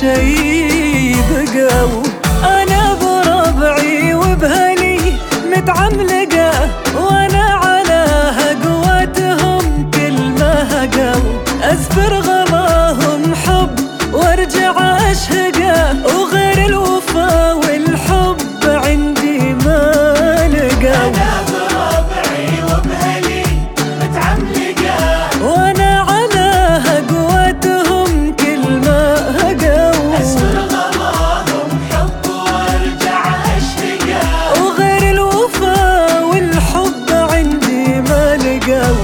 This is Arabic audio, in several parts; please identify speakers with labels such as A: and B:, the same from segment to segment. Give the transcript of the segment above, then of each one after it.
A: شي بقوا. أنا بربعي وبهلي متعملقة، وأنا على هقواتهم كل ما هقوا. أسفر غلاهم حب وارجع أشهقه، وغير الوفا والحب عندي ما لقوا.
B: أنا بربعي وبهلي متعملقة،
A: وأنا على هقواتهم كل ما هقوا.
B: أسفر غلاهم حب وارجع أشهقه،
A: وغير الوفا والحب عندي ما لقوا.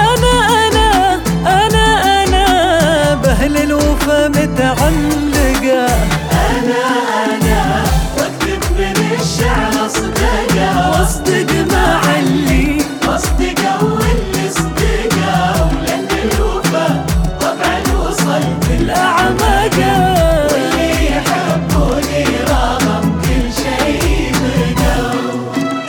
A: أنا بأهل الوفا متعملقة.
B: أنا واكتب من الشعر صدقة،
A: واصدق مع اللي
B: واصدقه واللي صدقه، ولأن الوفا طبعا وصلت
A: الأعماقة،
B: واللي يحبوني رغم كل شي بقوا.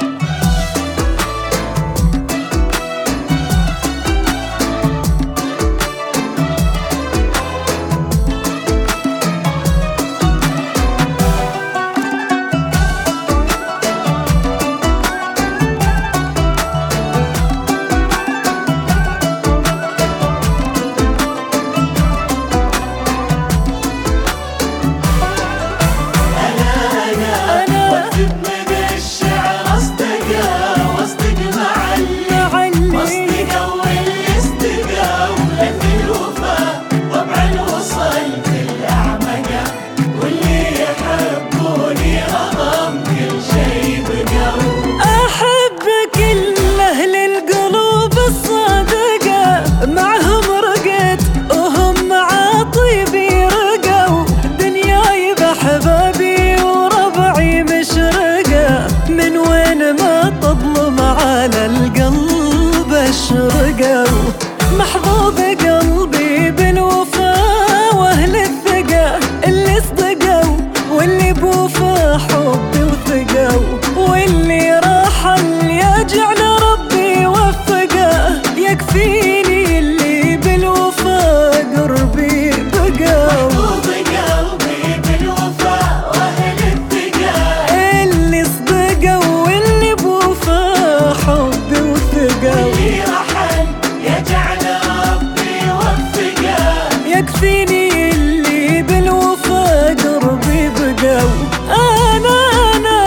B: واكتب من الشعر أصدقه، واصدق مع اللي واصدقه واللي صدقه، ولأن الوفا طبعا وصلت الأعمقة، واللي يحبوني رغم كل شي بقوا.
A: أحب كل أهل القلوب الصادقة، معهم رقت وهم عطيبي رقوا. دنياي بأحبابي وربعي مشرقة، من وين ما تظلم على القلب اشرقوا. محظوظ قلبي بالوفا واهل الثقة، اللي صدقوا واللي بوفا حبي وثقوا، واللي رحل يجعل ربي وفقه. يكفيني اللي بالوفا قربي بقوا.
B: محظوظ قلبي بالوفا واهل الثقة،
A: اللي صدقوا واللي بوفا حبي وثقوا،
B: واللي رحل يجعل ربي وفقه.
A: يكفيني اللي بالوفا قربي بقوا.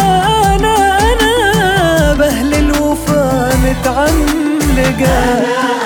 A: أنا بأهل الوفا متعملقة.